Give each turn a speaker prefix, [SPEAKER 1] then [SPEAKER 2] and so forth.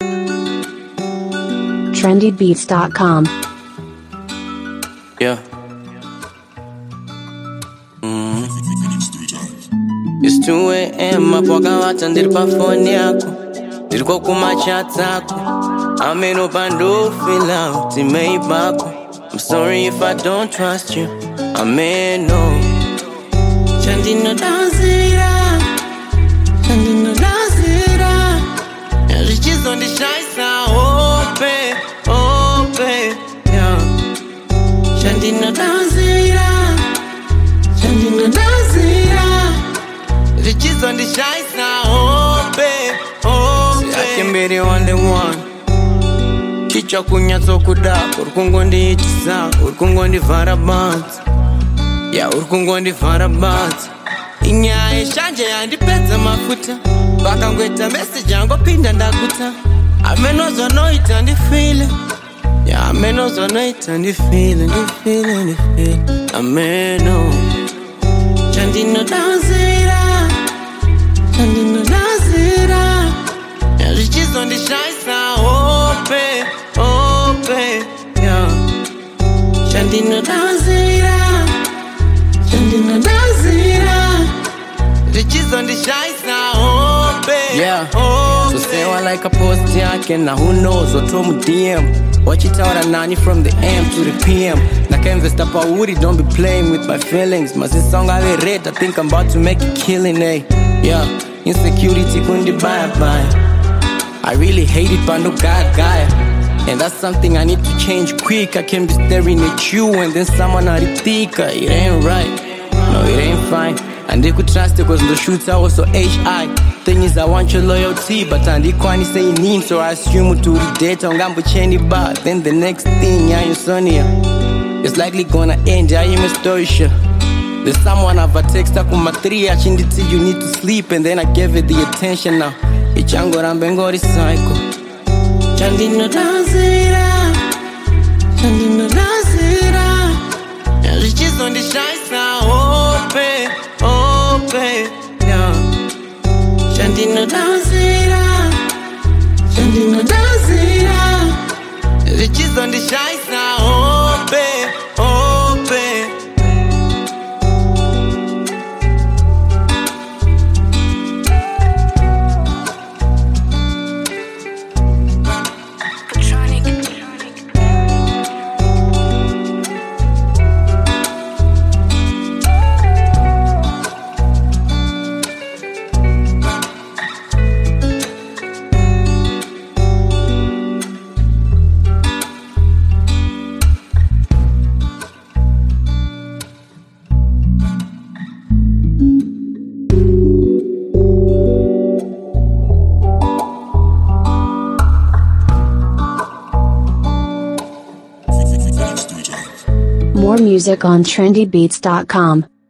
[SPEAKER 1] trendybeats.com.
[SPEAKER 2] Yeah. It's 2 a.m. Apoka wata ndiri pa phone yako, ndiri kuma chat zako. I'm in up and don't feel out in Maybach. I'm sorry if I don't trust you. I may know. Chandino Dazira, Chandino Dazira. And riches on the shy side, open, open, yeah. Chandino Dazira, Chandino Dazira. Riches on the shy side, open, open. I can be the only one. Chicha kunyatso kudako, urkungondi itisa, urkungondi varabanzi. Ya urkungondi varabanzi. Inyaya shanje yandipedza mafuta. Vakangweta message yango pinda ndakuta. Amenozo noita ndifile. Ya amenozo noita ndifile, ndifile, ndifile. Ameno. Chandino Dazira, Chandino Dazira. Ya riches on the shy side, open, open, yeah. Chandino Dazira, Chandino Dazira. Riches on the shy side, open, yeah. Open. So say one like a post yake, na who knows what to DM. Watch it out at 90 from the AM to the PM. Naka invest up a woody, don't be playing with my feelings. Mas this song I read, I think I'm about to make a killing, eh. Yeah, insecurity kundi bye. I really hate it, but no God guy. And that's something I need to change quick. I can't be staring at you and then someone aritika. It ain't right, no it ain't fine. And they could trust it cause the shooter was so HI. Thing is I want your loyalty, but I didn't quite say name, so I assume to the date on Gambo Chenny bar. Then the next thing, yeah, you Sonia. It's likely gonna end, yeah, you must story sure. There's someone I've a text up on my 3, I changed it till you need to sleep, and then I gave it the attention now. Ichango rambengo recycle. Chandino Dazira, Chandino Dazira. And riches on the shy side, open, open, yeah. Chandino Dazira, Chandino Dazira. Riches on the shy side, open, open.
[SPEAKER 1] More music on trendybeats.com.